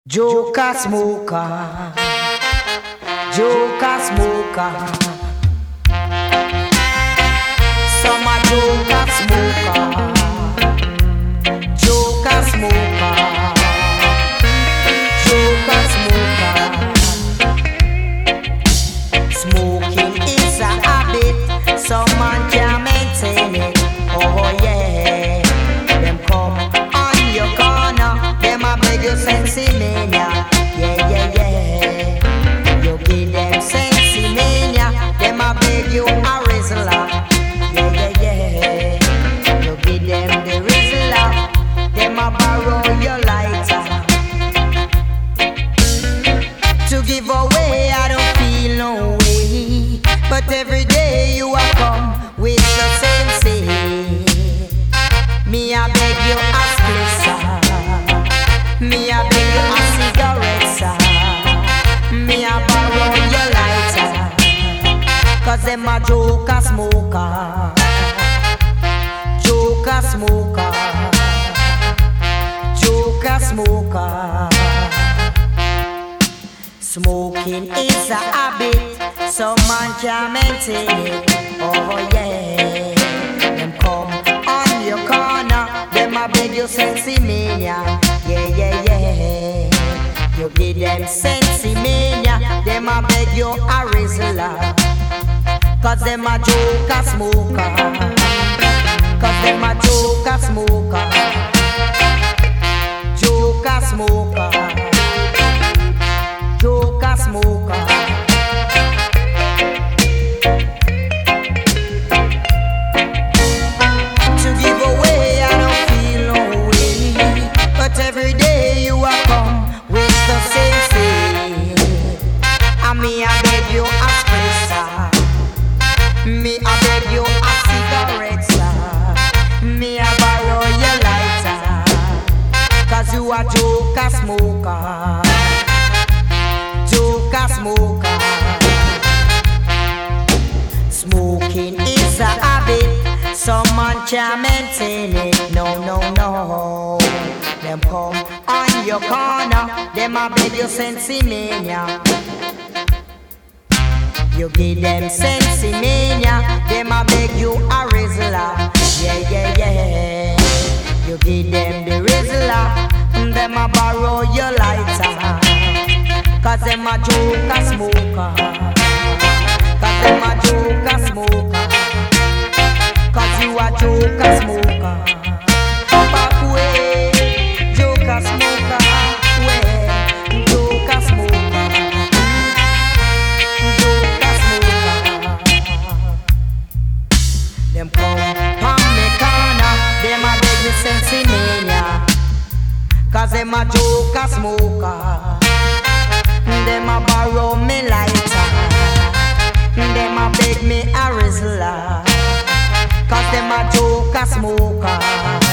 Joker smoker, Joker smoker, some a Joker smoker, Joker smoker, Joker smoker. Smoking is a habit, some man can't maintain it. Oh yeah, them come on your corner, them a beg you sensi mania. Yeah, yeah, yeah. You give them sensi mania, them a beg you a rizzler. Yeah, yeah, yeah. You give them the rizzler, them a borrow your lighter. To give away, I don't feel no way, but every day you a come with the sensi. Me a beg you a split, sir. Me a beg you a cigarette, sir. Me a borrow your lighter, cause them a Joker smoker, Joker smoker, Joker smoker. Smoking is a habit, some man can't maintain it. Oh yeah, them come on your corner, them a beg you sensi mania. Yeah, yeah, yeah. You give them sensi mania, them a beg you a rizzler, cause them a Joker smoker, cause them a Joker smoker, Joker smoker, Joker smoker. To give away, I don't feel no way, but every day you a come with the same thing. And me I beg you a split, sir. Me I beg you a cigarette, sir. Me I borrow your lighter, cause you a Joker smoker, Joker smoker. Smoking is a habit, some man can't maintain it. No, no, no. Them come on your corner, them a beg you sensi mania. You give them sensi mania, them a beg you a rizzler. Yeah, yeah, yeah. You give them the rizzler, them a borrow your lighter, cause them a Joker smoker, cause them a Joker smoker, cause you a Joker smoker. Back way, Joker smoker, way, Joker smoker, Joker smoker. Them come from me corner, them a beg me sensi mania, cause them a Joker smoker. Them a borrow me lighter, them a beg me a rizzler, cause them a Joker smoker.